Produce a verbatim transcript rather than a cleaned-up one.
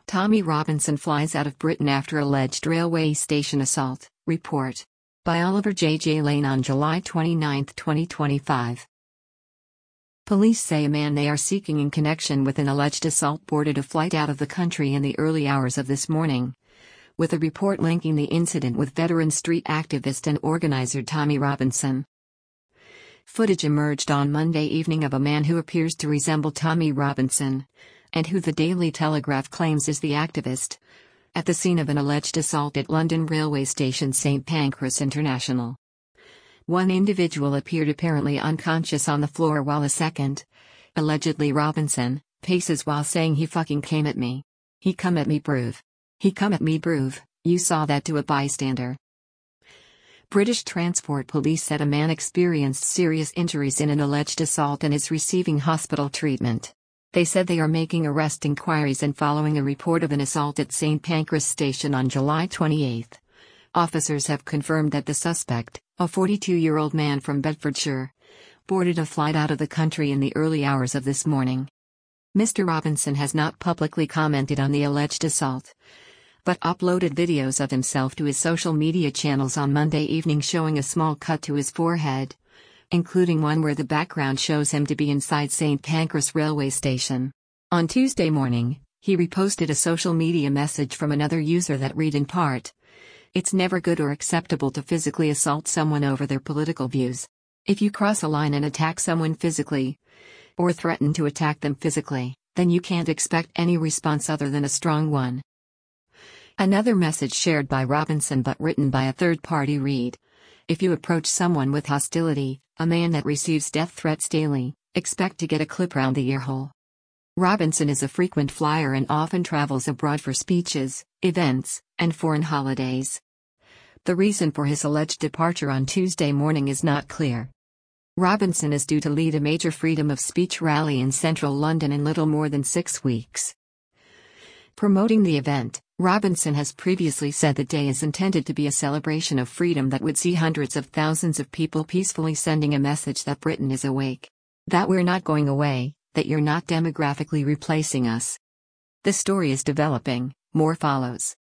Tommy Robinson flies out of Britain after alleged railway station assault. Report by Oliver J. J. Lane on July twenty-ninth, twenty twenty-five. Police say a man they are seeking in connection with an alleged assault boarded a flight out of the country in the early hours of this morning, with a report linking the incident with veteran street activist and organizer Tommy Robinson. Footage emerged on Monday evening of a man who appears to resemble Tommy Robinson, and who the Daily Telegraph claims is the activist, at the scene of an alleged assault at London railway station Saint Pancras International. One individual appeared apparently unconscious on the floor while a second, allegedly Robinson, paces while saying "He fucking came at me. He come at me bruv. He come at me bruv, you saw that," to a bystander. British Transport Police said a man experienced serious injuries in an alleged assault and is receiving hospital treatment. They said they are making arrest inquiries and following a report of an assault at Saint Pancras Station on July twenty-eighth. Officers have confirmed that the suspect, a forty-two-year-old man from Bedfordshire, boarded a flight out of the country in the early hours of this morning. Mister Robinson has not publicly commented on the alleged assault, but uploaded videos of himself to his social media channels on Monday evening showing a small cut to his forehead, including one where the background shows him to be inside Saint Pancras railway station. On Tuesday morning, he reposted a social media message from another user that read in part, "It's never good or acceptable to physically assault someone over their political views. If you cross a line and attack someone physically, or threaten to attack them physically, then you can't expect any response other than a strong one." Another message shared by Robinson but written by a third party read, "If you approach someone with hostility, a man that receives death threats daily, expect to get a clip round the earhole." Robinson is a frequent flyer and often travels abroad for speeches, events, and foreign holidays. The reason for his alleged departure on Tuesday morning is not clear. Robinson is due to lead a major freedom of speech rally in central London in little more than six weeks. Promoting the event, Robinson has previously said the day is intended to be a celebration of freedom that would see hundreds of thousands of people peacefully sending a message that Britain is awake, that we're not going away, that you're not demographically replacing us. The story is developing, more follows.